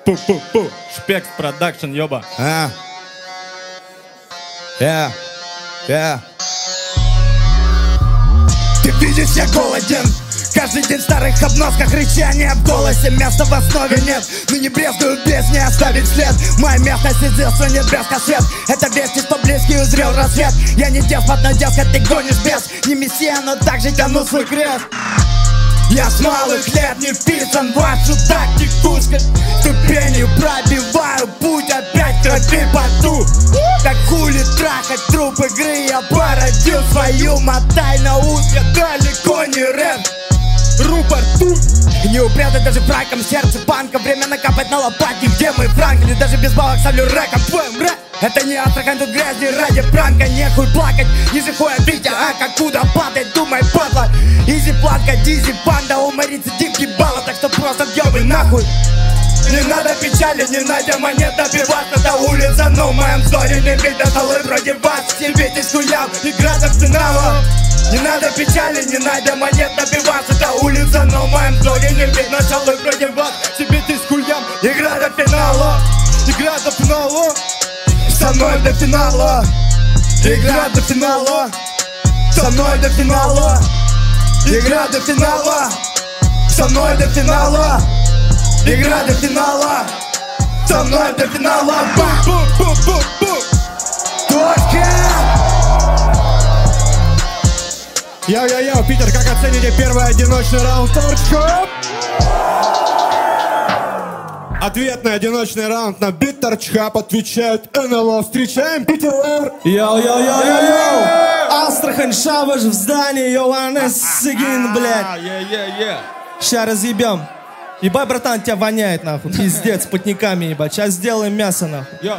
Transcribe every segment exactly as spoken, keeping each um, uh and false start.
Пу-пу-пу. Шпекс продакшн, ёба. А. Я. Я. Ты видишь, я голоден. Каждый день в старых обносках, рычание в голосе. Места в основе нет, но не брезгую без не оставить след. Моя местность из детства нет блеска свет. Это вести, что близкий узрел рассвет. Я не деспот, но дескать ты гонишь без. Не мессия, но также тяну свой крест. Я с малых лет не вписан в вашу тактику. Ступенью пробиваю путь, опять крови поту. Как хули трахать труп игры, я породил свою. Мотай на узко, далеко не рэп. Рупор тут. Не упрятать даже фраком сердце панка. Время накапать на лопатке, где мой франк. Или даже без бабок ставлю рэком твоим рэп. Это не Астрахань, тут грязь ради пранка. Нехуй плакать, ниже хуя бить, а как куда падать, думай, падла. Изи планка, дизи панда, уморится дикий балла. Так что просто въебай нахуй. Не надо печали, не надо монет добиваться. Это улица, но в моем взоре не видно столы вроде вас. Себитесь хуям, игра до финала. Не надо печали, не надо монет добиваться. Это улица, но в моем взоре не видно столы вроде вас. Себитесь хуям, игра до финала. Игра до финала. Со мной до финала. Игра до финала. Со мной до финала. Игра до финала. Со мной до финала. Игра до финала. Со мной до финала. Бу-бу-бу-бу-бу. Точка. Йо-йо-йо, Питер, как оцените первый одиночный раунд? Торчхоп! Ответный одиночный раунд на бит Торчхап отвечают эн эл о. Встречаем Питер! Йоу-йоу-йоу-йоу! Астрахань, Шабаш в здании, Йоаннес Сигин, блядь! Ща разъебем. Ебать, братан, тебя воняет, нахуй. Пиздец, с потниками, ебать. Сейчас сделаем мясо, нахуй. Йо.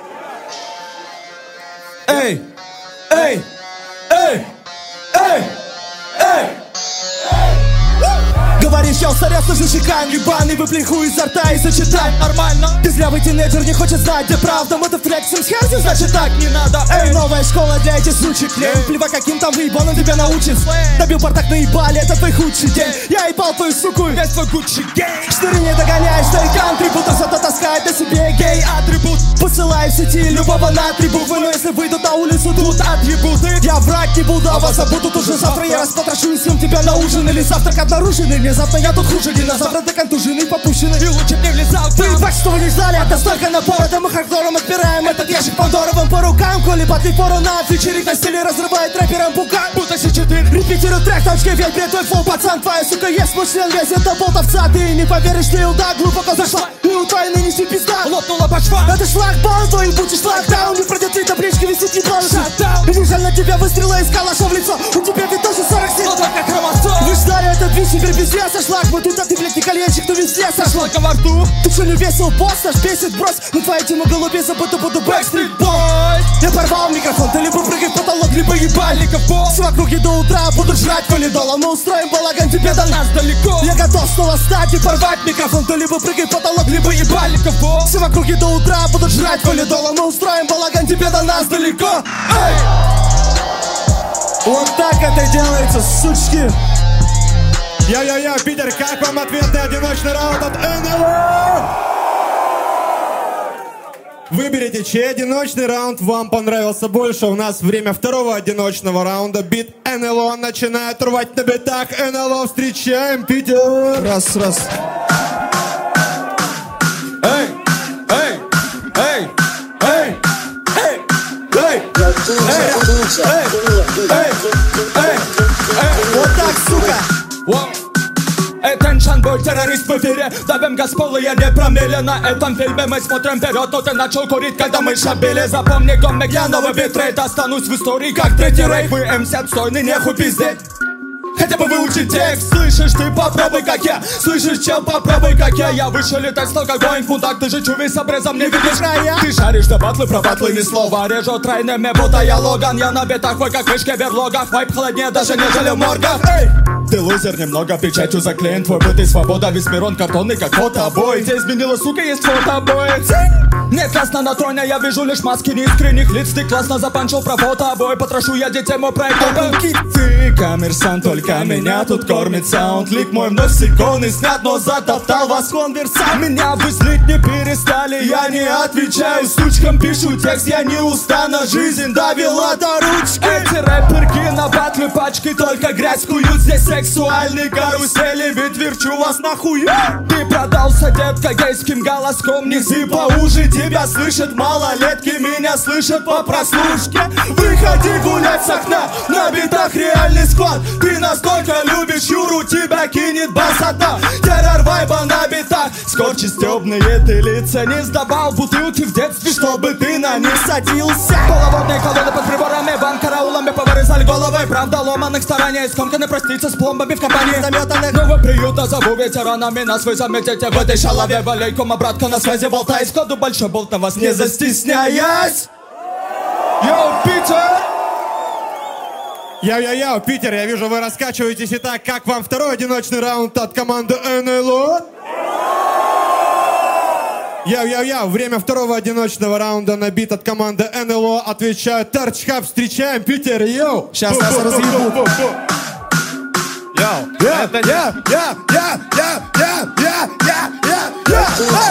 Эй! Эй! Эй! Эй! Эй! Говоришь, я устарел, слышу шикаем. Ебаный выплей хуй изо рта и зачитай. Нормально. Ты зрявый тинейджер, не хочет знать, где правда. Мы-то флексим с херзи, значит так не надо. Эй, новая школа для этих сучек. Плевать, каким там выебаном тебя научит. Добил бардак, наебали, это твой худший день. Я ебал твою суку, весь твой Гуччи гей. Штыры не догоняешь, старикан трибутов, зато таскает на себе гей-атрибут. Посылаю в сети любого на трибуны. Но если выйдут на улицу, тут атрибуты. Я врать не буду, а вас забудут уже завтра. Я распотрошу и съем тебя на ужин или завтрак обнаруженный. Внезапно я тут хуже динозавра, до контуженный, попущенный. И лучше б не влезал. Ты ебать, что вы не ждали, это столько напора. Да мы хардкором отбираем этот ящик Пандоровым по рукам. Коли потли фору на фьючерик на стиле разрывает рэпером пукан. Будто си четыре. Репетирую трек, точки, ведь мне твой фол, пацан. Твоя сука есть мой член, весь это болтовца. Ты не поверишь, ты илда глубоко зашла. И у твоей нынешней пизда лопнула по швам. Это шлагбаум, твой ебучий шлагдаун. Не пройдет три таблички, висит ебаный шатдаун. Вижу на тебя выстрела из калаша в лицо. У тебя ведь тоже сорок семь. Но только хромосом. Вы ждали этот бич, теперь без веса шлак. Мы тут, а ты, блядь, не кольенчик, кто везде сошла во рту. Ты что, не весел, босс, наш бесит, брось. На твоей тему голубей забыто буду Backstreet Boys. Я порвал микрофон, ты либо прыгай в потолок, либо ебальников босс. Все вокруг до утра будут жрать валидола. Мы устроим балаган, тебе до нас далеко. Я готов снова стать и порвать микрофон. Ты либо прыгай в потолок, либо ебальников босс. Все вокруг до утра будут жрать валидола. Мы устроим балаган, тебе до нас далеко. Эй! Вот так это делается, сучки. Йо-йо-йо, Питер, как вам ответный одиночный раунд от эн эл о? Выберите, чей одиночный раунд вам понравился больше. У нас время второго одиночного раунда. Бит эн эл о начинает рвать на битах. эн эл о, встречаем, Питер! Раз, раз. Эй! Эй! Эй! Эй! Эй! Эй! Эй! Эй! Вот так, сука! Attention, бой, террорист в эфире. Давим газ пол, я не промили. На этом фильме мы смотрим вперед. Но ты начал курить, когда мы шабили. Запомни, гомик, я новый битрейт. Останусь в истории, как третий рейд. Вы эм си отстойный, нехуй пиздеть. Хотя бы выучи текст. Слышишь, ты попробуй, как я. Слышишь, чел, попробуй, как я. Я выше летать стал, как Боинг Фунтак. Ты же чувей с обрезом, не видишь края. Ты шаришь до батлы, про батлы ни слова. Режу тройными, будто я Логан. Я на битах, вы как мышки в берлогах. Вайп холоднее даже, нежели в моргах. Эй! Ты лузер, немного печатью заклеен. Твой быт и свобода, весь мир он картонный, как фотобой. Тебе изменила, сука, есть фотобой. Нет, ясно на троне, я вижу лишь маски неискренних лиц. Ты классно запанчил про фото, обои потрошу я детему проекта. Ты коммерсант, только меня тут кормит саунд-лик. Мой вновь с иконы снят, но затоптал вас конверсант. Меня выслить не перестали, я не отвечаю сучкам. Пишу текст, я не устану, жизнь довела до ручки. Эти рэперки на батлы пачкой только грязь куют. Здесь сексуальные карусели, ведь верчу вас нахуй. Ты продался, детка, гейским голоском. Низы поуже тебя слышат малолетки, меня слышат по прослушке. Выходи гулять с окна, на битах реальный склад. Ты настолько любишь Юру, тебя кинет басата. Террор вайба на битах, скорчи стёбные ты лица. Не сдавал бутылки в детстве, чтобы ты на них садился. Половодные колонны под приборами, бан караулами повырезали головы. Правда ломаных стараний, скомканы проститься с пломбами в компании заметанных. Новый приют назову ветеранами, нас вы заметите в этой шалаве. Валейкума, братка, на связи болтай. Складу большой болт на вас, не застесняясь. Йоу, Питер! Яу-яу-яу, Питер, я вижу, вы раскачиваетесь. Итак, как вам второй одиночный раунд от команды эн эл о? Яу-яу-яу, время второго одиночного раунда на бит от команды эн эл о отвечает Торчхаб. Встречаем, Питер, йоу! Сейчас нас разъебут. Йоу, Я, это я, я, я, я, я, я, я, я, я,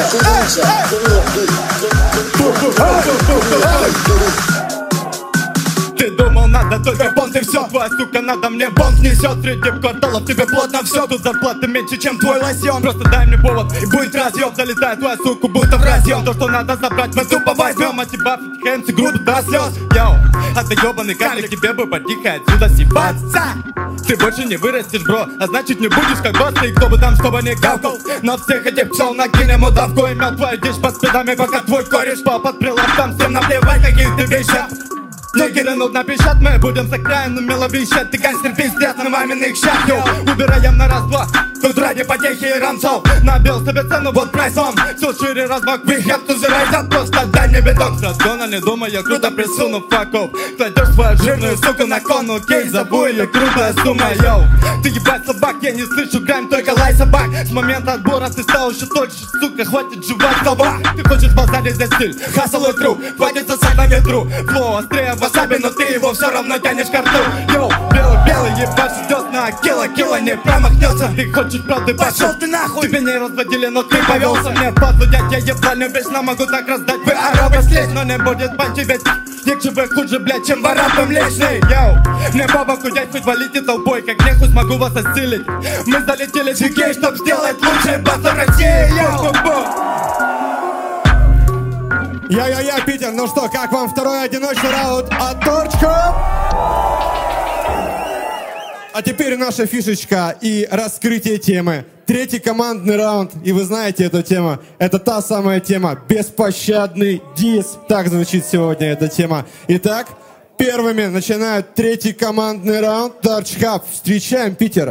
Ты думал, надо только понт и все. Твоя сука надо мне бонт несет. Среди кварталов тебе плотно все. Тут зарплата меньше, чем твой лосьон. Просто дай мне повод и будет разъем. Залетает твоя сука, будто в разъем. То, что надо забрать, мы тупо возьмем. А тебя фитхэмси груду до слез. Йоу, а ты ебаный карлик, тебе бы потихо отсюда съебаться. Ты больше не вырастешь, бро, а значит не будешь как босс. И кто бы там что бы не гавкал, на всех этих пчел накинем удавку. Имел твою дичь под спидами, пока твой кореш пал под прилавком. Всем наплевать, какие ты вещи. Не киданут на пищат, мы будем с окраин умело вещать. Ты гангстер пиздец на маминых щах. Убираем на раз-два, тут ради потехи и рамцов. Набил себе цену вот прайсом. Все шире разбак, we have to the right. Просто дай мне биток. С разгона не думая, круто присуну факов. Кладешь свою жирную суку на кон, окей, забой, или крутая сумма, йоу. Ты ебать собак, я не слышу грайм, только лай собак. С момента отбора ты стал еще тоньше, сука, хватит жевать собак. Ты хочешь базарить за стиль, хасл и тру, хватит сосать на ветру. Флоу острее васаби, но ты его все равно тянешь к рту. Йоу, белый-белый, ебашь десна, кило-кило не промахнется. Ты хочешь правды, пошел ты нахуй. Тебе не разводили, но ты повелся. Нет, подводять, я ебально вечно могу так раздать. Вы арабы слезь, но не будет панчи, ведь нечего вы хуже, блядь, чем арабам личный. Йоу, мне баба худять, хоть валите толпой, как нехуй смогу вас осилить. Мы залетели в Сикей, чтоб сделать лучший бас в России. Йоу, Я-я-я, Питер, ну что, как вам второй одиночный раунд от Торчхаб? А теперь наша фишечка и раскрытие темы. Третий командный раунд, и вы знаете эту тему. Это та самая тема «Беспощадный дисс». Так звучит сегодня эта тема. Итак, первыми начинают третий командный раунд. Торчхаб, встречаем, Питер.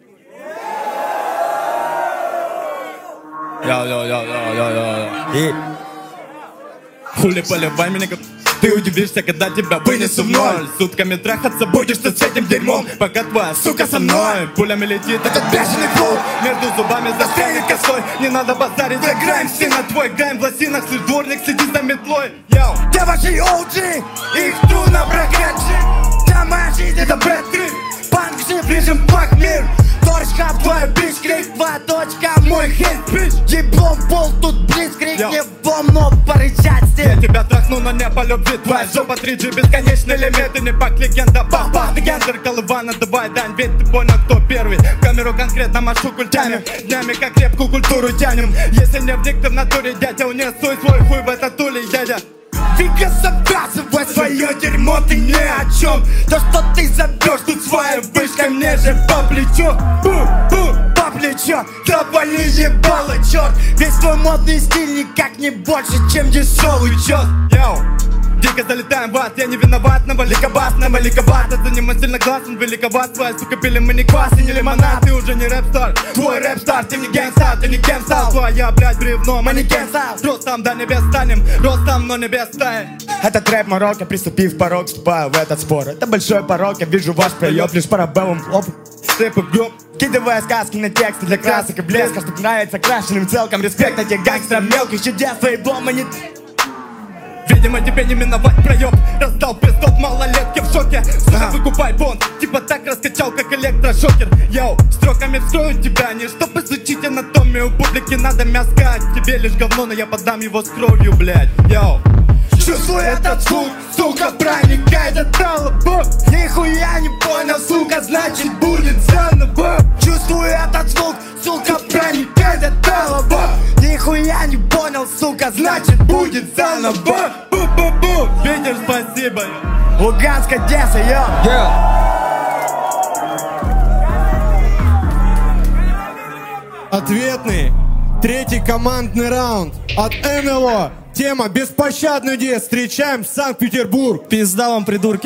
Йоу-йоу-йоу-йоу-йоу-йоу. Хули поливай меня, как... Ты удивишься, когда тебя вынесу в ноль. Сутками трахаться будешь ты с этим дерьмом, пока твоя сука со мной. Пулями летит этот бешеный флоу, между зубами застрянет косой. Не надо базарить, заграем все на твой гайм. В лосинах слышь дворник, следи за метлой. Йоу, где ваши оуджи? Их трудно прокачать. Да моя жизнь это бэт-трип. Панк же ближем плак мир. Торчхаб, твой бич, крик, твоя точка, мой хит, бич. Еблом пол, тут близ, крик, не бом, но порычать здесь. Я тебя трахну, но не по любви, твоя жопа три джи, бесконечный лимит. И не пак легенда, бах-бах, ты гендер, колывана, давай дань. Ведь ты понял, кто первый, в камеру конкретно машу культями. Днями как крепкую культуру тянем. Если не вник ты в натуре, дядя, унесуй свой хуй в этот улей, дядя. Фига забрасывай свое дерьмо, ты ни о чем. То, что ты забьешь тут своей вышкой, мне же по плечу. Бу-бу, по плечу, да вали ебало, черт. Весь твой модный стиль никак не больше, чем дешевый чёт. Йоу, дико залетаем в ад, я не виноват, навали кабас, навали кабас. Это не мой сильно глазен, великоват. Твоя сука пили мы не квас и не лимонад. Ты уже не рэп-стар, твой рэп-стар, ты не гангстар, ты не гангстар. Твоя, блядь, бревно, манекен-стар. Ростом до небес станем, ростом, но небес таем. Этот рэп Марокко, приступив порог, вступаю в этот спор. Это большой порог, я вижу ваш проеб, лишь парабеллум хлоп. Степы в гроб, кидывая сказки на тексты для красок и блеска. Чтоб нравится крашеным целкам, респект этих гангстерам мелких чудес. Твои бломы не... Видимо, тебе не миновать проеб. Раздал пиздот малолетки в шоке. Сука, выкупай бонт, типа так раскачал, как электрошокер. Йоу, строками вскрою тебя, не чтоб изучить анатомию. Публике надо мяскать, тебе лишь говно, но я подам его с кровью, блядь. Йоу. Чувствую этот звук, сука, проникает от толпы. Нихуя не понял, сука, значит будет заново. Чувствую этот звук, сука, проникает от толпы. Нихуя не понял, сука, значит будет заново. Бу-бу-бу. Питер, спасибо. Луганск, Одесса, йо. Yeah. Ответный третий командный раунд от эн эл о. Тема «Беспощадный дед». Встречаем Санкт-Петербург. Пизда вам, придурки.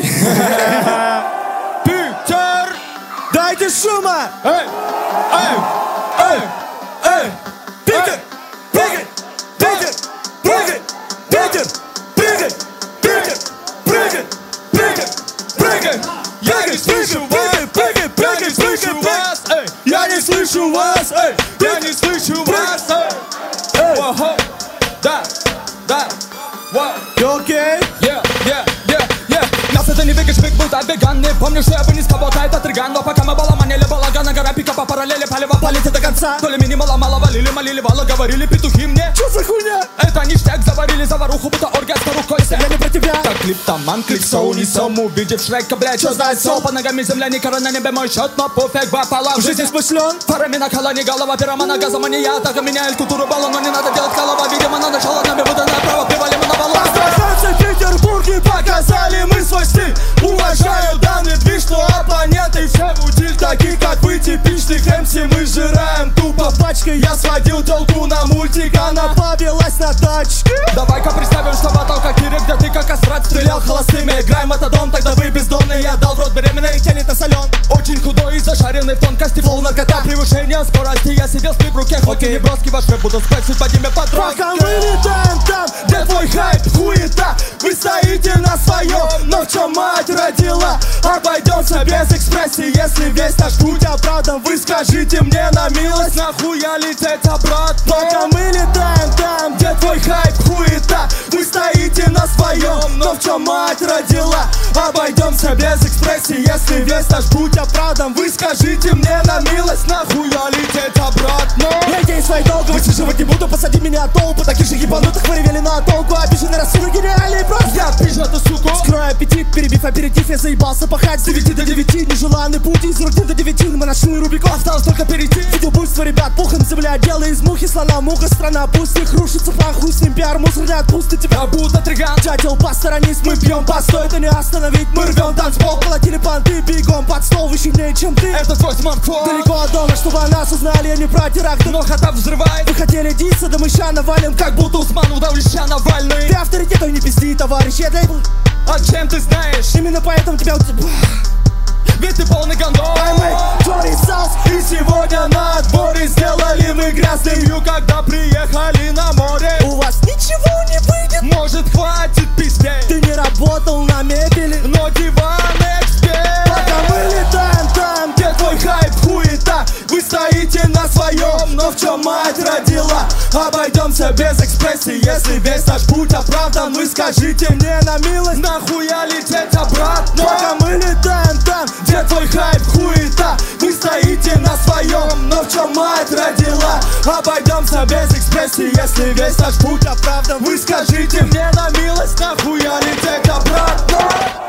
Питер! Дайте шума! Эй! Эй! Эй! Эй! Питер! Прыгай! Питер! Прыгай! Питер! Прыгай! Питер! Прыгай! Питер! Прыгай! Я не слышу вас! Прыгай! Я не слышу вас! Эй! Я не слышу вас! Эй! Я не слышу вас! Эй! Ого! Да! Да! Вау! You okay? Yeah, yeah, yeah, yeah. Нас это не бегаешь, биг будто веган. Не помню, что я вынес кого-то, это триган. Но пока мы баламанили балагана, гора пика по параллели, полива полите до конца. То ли минимала мало валили, молили, вала, говорили петухи мне. Чё за хуйня? Это ништяк, заварили заваруху, будто оргазм рукой. Я не про тебя. Так клиптоман, клипсоу, несом, увидев Шрека, блядь, что знает сол. По ногами земля, не кора на небе, мой счет, но пофиг, бапала. В жизни смышлен. Парами на колоне, голова, пиромана, газомания. Так меняет культуру балла, но не надо делать голова. Видимо, на начало нами выдано право, привалим на баллон. В Петербурге показали мы свой стиль. Уважаю данный движ, что оппоненты все в утиль. Такие как вы, типичных эм си, мы жираем тупо пачкой. Я сводил толку на мультик, она повелась на тачке. Давай-ка представим, что батл как Кирик, где ты как астрат стрелял холостыми. Играем в этот дом, тогда вы бездомные. Я дал в рот беременной, тянет на солен. Очень худой и зашаренный в тонкости, флоу наркота, превышение скорости. Я сидел спит в руке, хоть и не броски, ваш рэп буду спрашивать под имя подростка. Пока мы летаем там, где твой хайп, хуета. Вы стоите на своем, но в чем мать родила? Обойдемся без экспрессии, если весь наш путь оправдан. Вы скажите мне на милость, Нахуя лететь обратно? пока мы летаем там, где твой хайп, хуета. Вы стоите на своем, но в чем мать родила? Обойдемся без экспрессии, если весь наш путь оправдан. Вы скажите мне на милость, Нахуя лететь обратно? я день свои долго высиживать не буду. Посади меня толпу таких же ебанутых, вы ревели на толку. Обиженный рассудок гениальный просто. Я пижу эту суку. Скрою аппетит, перебив аперитив, я заебался пахать с девяти до девяти. Нежеланный путь из рук до девяти, мы нашли Рубикон. Осталось только перейти. Видеобуйство, ребят, пухом земля, дело из мухи, слона, муха, страна, пусть их рушится, похуй с ним, пиар, мусор не отпустит тебя. Я будто триган. Дятел, посторонись, мы пьем, постой, это не остановить, мы рвем танцпол, колотили понты, бегом под стол, вы сильнее, чем ты. Это твой смартфон. Далеко от дома, чтобы о нас узнали, я не про теракты, Но хата взрывает. вы хотели диться, да мы ща навалим, как Как будто Усман удавлеща Навальный. ты авторитет, ой, не пизди, товарищ, я лейбл. А чем ты знаешь? Именно поэтому тебя... Ведь ты полный гандон. Джори Саус, и сегодня на отборе сделали мы грязным. Когда приехали на море, У вас ничего не выйдет. может хватит пиздеть. Ты не работал на мебели. Но диван эксперт. Пока мы летаем там, где твой хайп, хуета. Вы стоите на своем, но в чем мать родила? Обойдемся без экспрессии, если весь наш путь оправдан. Вы скажите мне на милость, Нахуя лететь обратно? пока мы летаем там, где твой хайп, хуета. Вы стоите на своем, но в чем мать родила? Обойдемся без экспрессии, если весь наш путь оправдан. Вы скажите мне на милость, Нахуя лететь обратно?